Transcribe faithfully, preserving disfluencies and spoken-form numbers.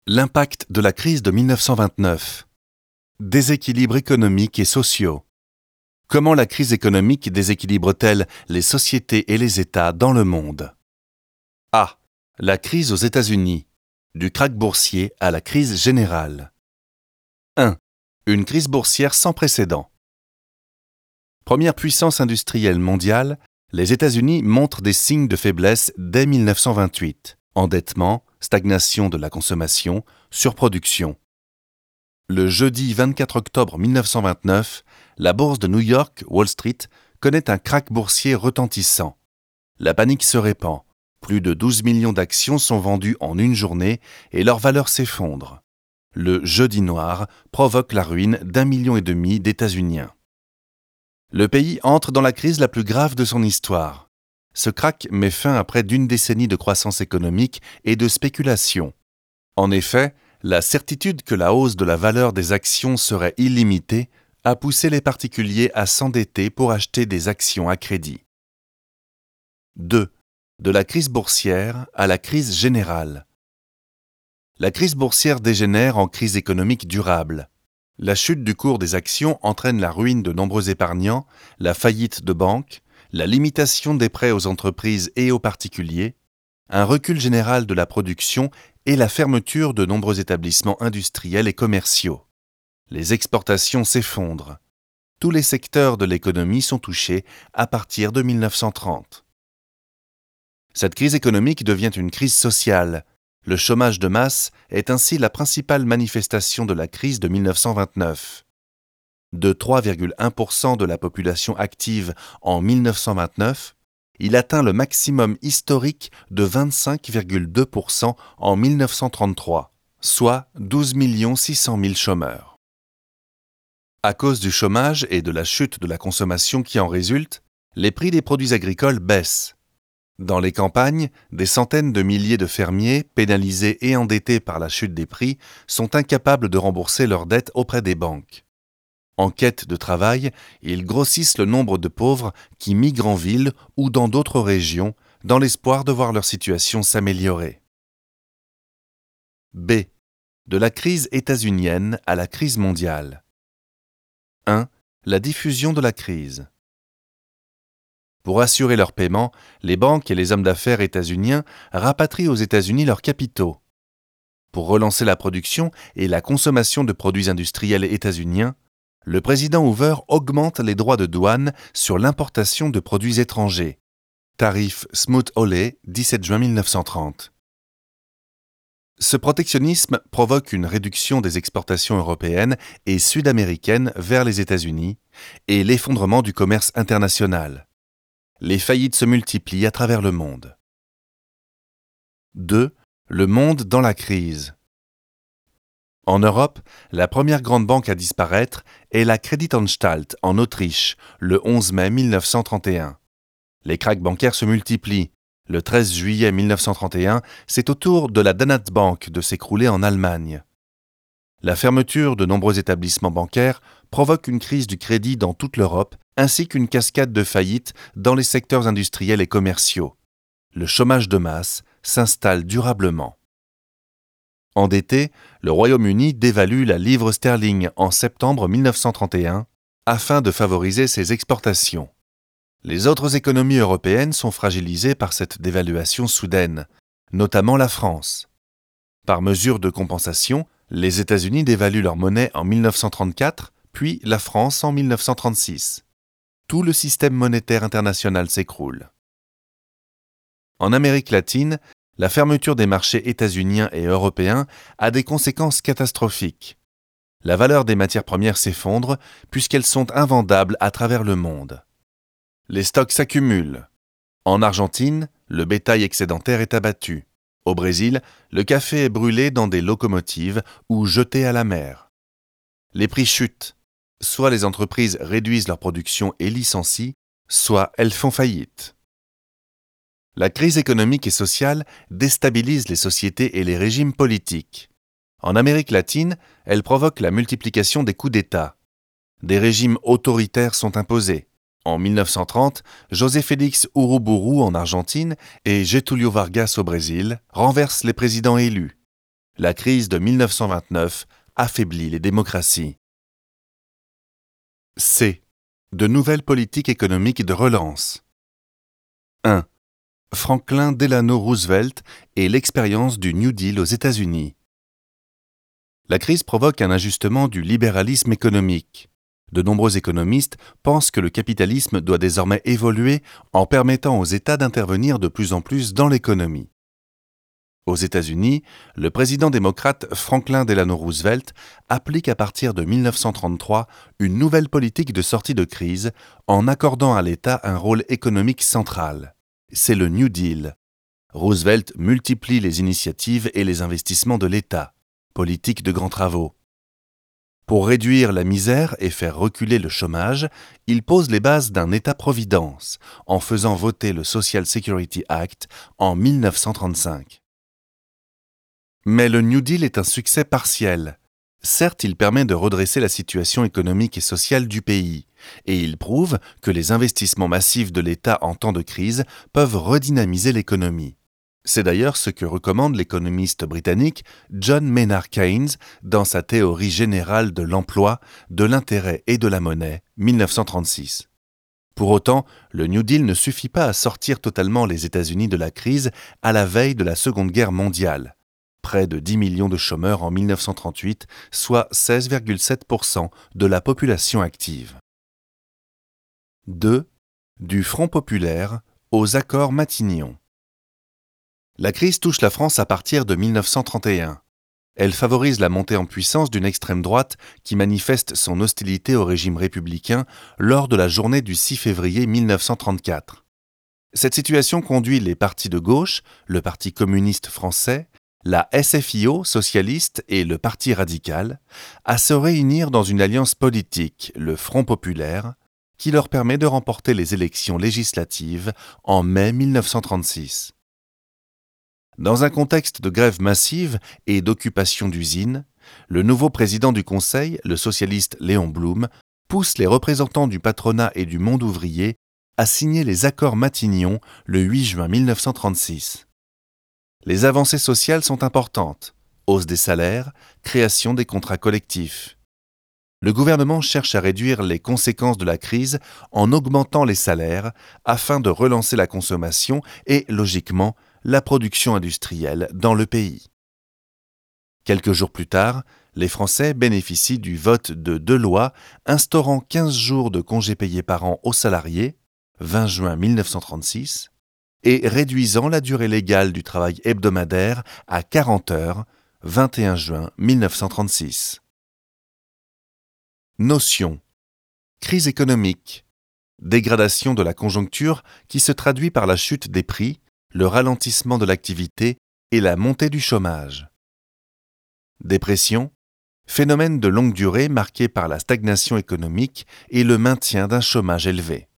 L'impact de la crise de mille neuf cent vingt-neuf. Déséquilibres économiques et sociaux. Comment la crise économique déséquilibre-t-elle les sociétés et les États dans le monde? A. La crise aux États-Unis. Du krach boursier à la crise générale. un. Une crise boursière sans précédent. Première puissance industrielle mondiale, les États-Unis montrent des signes de faiblesse dès mille neuf cent vingt-huit. Endettement, stagnation de la consommation, surproduction. Le jeudi vingt-quatre octobre mille neuf cent vingt-neuf, la bourse de New York, Wall Street, connaît un krach boursier retentissant. La panique se répand. Plus de douze millions d'actions sont vendues en une journée et leur valeur s'effondre. Le jeudi noir provoque la ruine d'un million et demi d'États-Uniens. Le pays entre dans la crise la plus grave de son histoire. Ce krach met fin à près d'une décennie de croissance économique et de spéculation. En effet, la certitude que la hausse de la valeur des actions serait illimitée a poussé les particuliers à s'endetter pour acheter des actions à crédit. deux. De la crise boursière à la crise générale. La crise boursière dégénère en crise économique durable. La chute du cours des actions entraîne la ruine de nombreux épargnants, la faillite de banques, la limitation des prêts aux entreprises et aux particuliers, un recul général de la production et la fermeture de nombreux établissements industriels et commerciaux. Les exportations s'effondrent. Tous les secteurs de l'économie sont touchés à partir de mille neuf cent trente. Cette crise économique devient une crise sociale. Le chômage de masse est ainsi la principale manifestation de la crise de mille neuf cent vingt-neuf. De trois virgule un pour cent de la population active en mille neuf cent vingt-neuf, il atteint le maximum historique de vingt-cinq virgule deux pour cent en mille neuf cent trente-trois, soit douze millions six cent mille chômeurs. À cause du chômage et de la chute de la consommation qui en résulte, les prix des produits agricoles baissent. Dans les campagnes, des centaines de milliers de fermiers, pénalisés et endettés par la chute des prix, sont incapables de rembourser leurs dettes auprès des banques. En quête de travail, ils grossissent le nombre de pauvres qui migrent en ville ou dans d'autres régions, dans l'espoir de voir leur situation s'améliorer. B. De la crise états-unienne à la crise mondiale. un. La diffusion de la crise. Pour assurer leur paiement, les banques et les hommes d'affaires états-uniens rapatrient aux États-Unis leurs capitaux. Pour relancer la production et la consommation de produits industriels états-uniens, le président Hoover augmente les droits de douane sur l'importation de produits étrangers. Tarif Smoot-Hawley, dix-sept juin mille neuf cent trente. Ce protectionnisme provoque une réduction des exportations européennes et sud-américaines vers les États-Unis et l'effondrement du commerce international. Les faillites se multiplient à travers le monde. deux. Le monde dans la crise. En Europe, la première grande banque à disparaître est la Kreditanstalt en Autriche, le onze mai mille neuf cent trente et un. Les krachs bancaires se multiplient. Le treize juillet mille neuf cent trente et un, c'est au tour de la DanatBank de s'écrouler en Allemagne. La fermeture de nombreux établissements bancaires provoque une crise du crédit dans toute l'Europe, ainsi qu'une cascade de faillites dans les secteurs industriels et commerciaux. Le chômage de masse s'installe durablement. Endetté, le Royaume-Uni dévalue la livre sterling en septembre mille neuf cent trente et un afin de favoriser ses exportations. Les autres économies européennes sont fragilisées par cette dévaluation soudaine, notamment la France. Par mesure de compensation, les États-Unis dévaluent leur monnaie en mille neuf cent trente-quatre, puis la France en mille neuf cent trente-six. Tout le système monétaire international s'écroule. En Amérique latine, la fermeture des marchés états-uniens et européens a des conséquences catastrophiques. La valeur des matières premières s'effondre puisqu'elles sont invendables à travers le monde. Les stocks s'accumulent. En Argentine, le bétail excédentaire est abattu. Au Brésil, le café est brûlé dans des locomotives ou jeté à la mer. Les prix chutent. Soit les entreprises réduisent leur production et licencient, soit elles font faillite. La crise économique et sociale déstabilise les sociétés et les régimes politiques. En Amérique latine, elle provoque la multiplication des coups d'État. Des régimes autoritaires sont imposés. En mille neuf cent trente, José Félix Uruburu en Argentine et Getúlio Vargas au Brésil renversent les présidents élus. La crise de mille neuf cent vingt-neuf affaiblit les démocraties. C. De nouvelles politiques économiques de relance. un. Franklin Delano Roosevelt et l'expérience du New Deal aux États-Unis. La crise provoque un ajustement du libéralisme économique. De nombreux économistes pensent que le capitalisme doit désormais évoluer en permettant aux États d'intervenir de plus en plus dans l'économie. Aux États-Unis, le président démocrate Franklin Delano Roosevelt applique à partir de mille neuf cent trente-trois une nouvelle politique de sortie de crise en accordant à l'État un rôle économique central. C'est le New Deal. Roosevelt multiplie les initiatives et les investissements de l'État, politique de grands travaux. Pour réduire la misère et faire reculer le chômage, il pose les bases d'un État-providence en faisant voter le Social Security Act en mille neuf cent trente-cinq. Mais le New Deal est un succès partiel. Certes, il permet de redresser la situation économique et sociale du pays, et il prouve que les investissements massifs de l'État en temps de crise peuvent redynamiser l'économie. C'est d'ailleurs ce que recommande l'économiste britannique John Maynard Keynes dans sa théorie générale de l'emploi, de l'intérêt et de la monnaie, mille neuf cent trente-six. Pour autant, le New Deal ne suffit pas à sortir totalement les États-Unis de la crise à la veille de la Seconde Guerre mondiale. Près de dix millions de chômeurs en mille neuf cent trente-huit, soit seize virgule sept pour cent de la population active. deux. Du Front populaire aux accords Matignon. La crise touche la France à partir de mille neuf cent trente et un. Elle favorise la montée en puissance d'une extrême droite qui manifeste son hostilité au régime républicain lors de la journée du six février mille neuf cent trente-quatre. Cette situation conduit les partis de gauche, le Parti communiste français, la S F I O socialiste et le Parti radical, à se réunir dans une alliance politique, le Front populaire, qui leur permet de remporter les élections législatives en mai mille neuf cent trente-six. Dans un contexte de grève massive et d'occupation d'usines, le nouveau président du Conseil, le socialiste Léon Blum, pousse les représentants du patronat et du monde ouvrier à signer les accords Matignon le huit juin mille neuf cent trente-six. Les avancées sociales sont importantes, hausse des salaires, création des contrats collectifs. Le gouvernement cherche à réduire les conséquences de la crise en augmentant les salaires afin de relancer la consommation et, logiquement, la production industrielle dans le pays. Quelques jours plus tard, les Français bénéficient du vote de deux lois instaurant quinze jours de congés payés par an aux salariés, vingt juin mille neuf cent trente-six, et réduisant la durée légale du travail hebdomadaire à quarante heures, vingt et un juin mille neuf cent trente-six. Notion. Crise économique. Dégradation de la conjoncture qui se traduit par la chute des prix, le ralentissement de l'activité et la montée du chômage. Dépression. Phénomène de longue durée marqué par la stagnation économique et le maintien d'un chômage élevé.